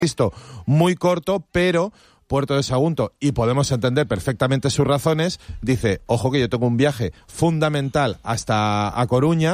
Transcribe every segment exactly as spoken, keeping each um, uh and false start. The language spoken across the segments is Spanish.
visto muy corto, pero Puerto de Sagunto, y podemos entender perfectamente sus razones, dice, ojo que yo tengo un viaje fundamental hasta a Coruña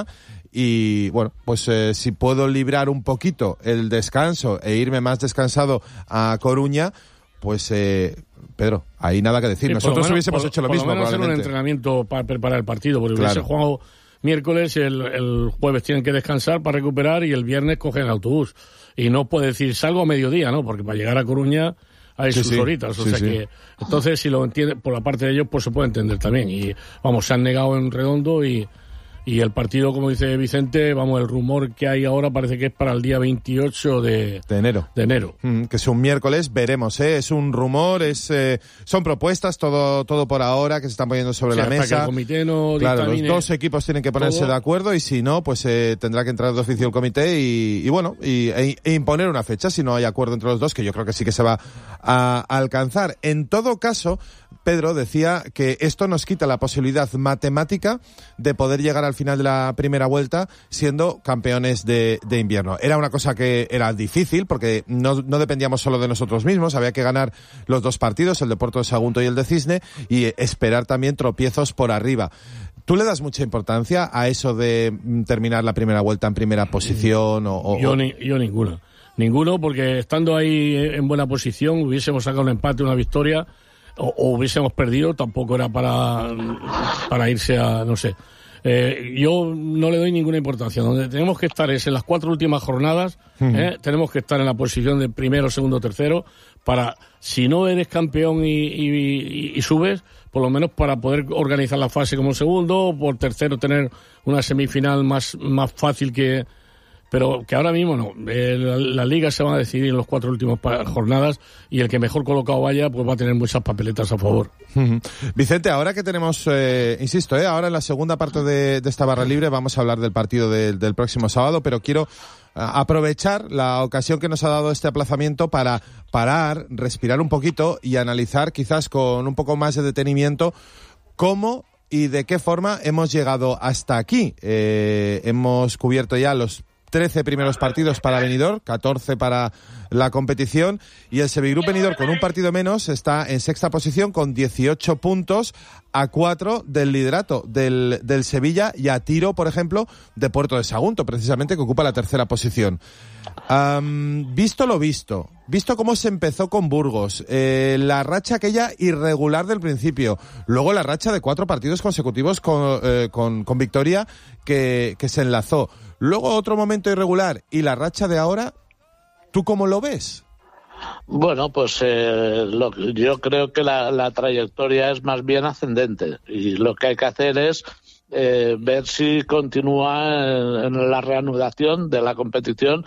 y, bueno, pues eh, si puedo librar un poquito el descanso e irme más descansado a Coruña, pues, eh, Pedro, ahí nada que decir. Sí, Nosotros menos, hubiésemos por, hecho lo por mismo, lo menos probablemente. Hacer un entrenamiento para preparar el partido, porque claro. hubiese jugado miércoles, el, el jueves tienen que descansar para recuperar y el viernes cogen el autobús. Y no puede decir, salgo a mediodía, ¿no? Porque para llegar a Coruña hay sí, sus sí. horitas. O sí, sea sí. que, entonces, si lo entiende, por la parte de ellos, pues se puede entender también. Y, vamos, se han negado en redondo y... Y el partido, como dice Vicente, vamos, el rumor que hay ahora parece que es para el día veintiocho de, de enero. De enero. Mm, que es un miércoles, veremos, ¿eh? Es un rumor, es eh, son propuestas, todo todo por ahora, que se están poniendo sobre o sea, la mesa. Hasta que el comité no claro, dictamine los dos equipos tienen que ponerse todo. de acuerdo y si no, pues eh, tendrá que entrar de oficio el comité y, y bueno, y, e, e imponer una fecha si no hay acuerdo entre los dos, que yo creo que sí que se va a, a alcanzar. En todo caso, Pedro decía que esto nos quita la posibilidad matemática de poder llegar al final de la primera vuelta siendo campeones de, de invierno. Era una cosa que era difícil porque no, no dependíamos solo de nosotros mismos, había que ganar los dos partidos, el de Puerto de Sagunto y el de Cisne, y esperar también tropiezos por arriba. ¿Tú le das mucha importancia a eso de terminar la primera vuelta en primera posición? O, o... Yo, ni, yo ninguna. Ninguno, porque estando ahí en buena posición hubiésemos sacado un empate, una victoria, o, o hubiésemos perdido, tampoco era para, para irse a, no sé... Eh, yo no le doy ninguna importancia. Donde tenemos que estar es en las cuatro últimas jornadas, uh-huh. eh, tenemos que estar en la posición de primero, segundo, tercero, para, si no eres campeón y, y, y, y subes, por lo menos para poder organizar la fase como segundo, o por tercero tener una semifinal más, más fácil que... Pero que ahora mismo no. Eh, la, la liga se va a decidir en las cuatro últimas pa- jornadas y el que mejor colocado vaya pues va a tener muchas papeletas a favor. Uh-huh. Vicente, ahora que tenemos, eh, insisto, eh, ahora en la segunda parte de, de esta barra libre vamos a hablar del partido de, del próximo sábado, pero quiero a, aprovechar la ocasión que nos ha dado este aplazamiento para parar, respirar un poquito y analizar quizás con un poco más de detenimiento cómo y de qué forma hemos llegado hasta aquí. Eh, hemos cubierto ya los trece primeros partidos para Benidorm, catorce para la competición, y el Sevilla Group Benidorm con un partido menos está en sexta posición con dieciocho puntos, a cuatro del liderato del, del Sevilla y a tiro, por ejemplo, de Puerto de Sagunto, precisamente, que ocupa la tercera posición. Um, visto lo visto, visto cómo se empezó con Burgos, eh, la racha aquella irregular del principio, luego la racha de cuatro partidos consecutivos con, eh, con, con victoria que, que se enlazó, luego otro momento irregular y la racha de ahora, ¿tú cómo lo ves? Bueno, pues eh, lo, yo creo que la, la trayectoria es más bien ascendente y lo que hay que hacer es eh, ver si continúa en, en la reanudación de la competición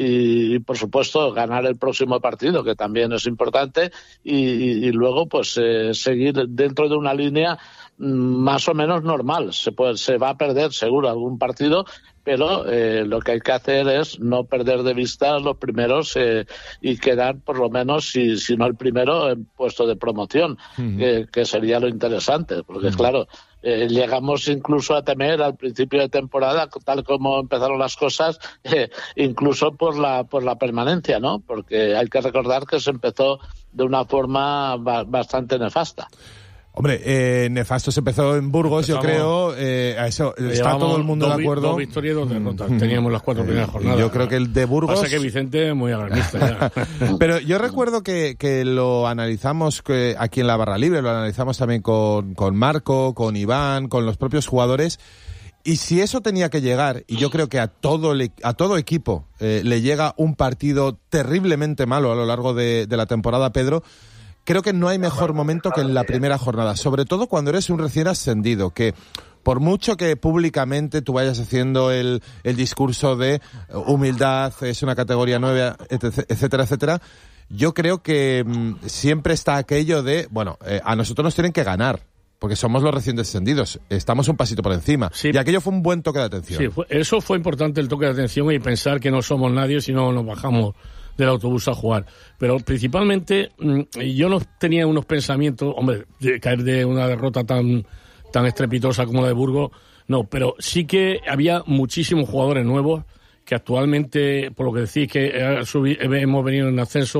y, y, por supuesto, ganar el próximo partido, que también es importante, y, y, y luego pues eh, seguir dentro de una línea más o menos normal. Se puede, se va a perder seguro algún partido, pero eh, lo que hay que hacer es no perder de vista los primeros eh, y quedar por lo menos, si, si no el primero, en puesto de promoción, uh-huh. eh, que sería lo interesante, porque uh-huh. claro, eh, llegamos incluso a temer al principio de temporada, tal como empezaron las cosas, eh, incluso por la por la permanencia, ¿no? Porque hay que recordar que se empezó de una forma ba- bastante nefasta. Hombre, eh, nefasto se empezó en Burgos, Empezamos, yo creo, eh, a eso está todo el mundo dos, de acuerdo. Dos victorias y dos derrotas, teníamos las cuatro primeras jornadas. Yo creo que el de Burgos... Pasa que Vicente es muy alarmista ya. Pero yo recuerdo que, que lo analizamos que aquí en la Barra Libre, lo analizamos también con, con Marco, con Iván, con los propios jugadores, y si eso tenía que llegar, y yo creo que a todo, le, a todo equipo eh, le llega un partido terriblemente malo a lo largo de, de la temporada, Pedro, creo que no hay mejor momento que en la primera jornada, sobre todo cuando eres un recién ascendido, que por mucho que públicamente tú vayas haciendo el, el discurso de humildad, es una categoría nueva, etcétera, etcétera, yo creo que mmm, siempre está aquello de, bueno, eh, a nosotros nos tienen que ganar, porque somos los recién descendidos, estamos un pasito por encima, sí. Y aquello fue un buen toque de atención. Sí, fue, eso fue importante, el toque de atención y pensar que no somos nadie si no nos bajamos del autobús a jugar. Pero principalmente yo no tenía unos pensamientos, hombre, de caer de una derrota tan tan estrepitosa como la de Burgos, no, pero sí que había muchísimos jugadores nuevos que actualmente, por lo que decís, que ha subi- hemos venido en ascenso,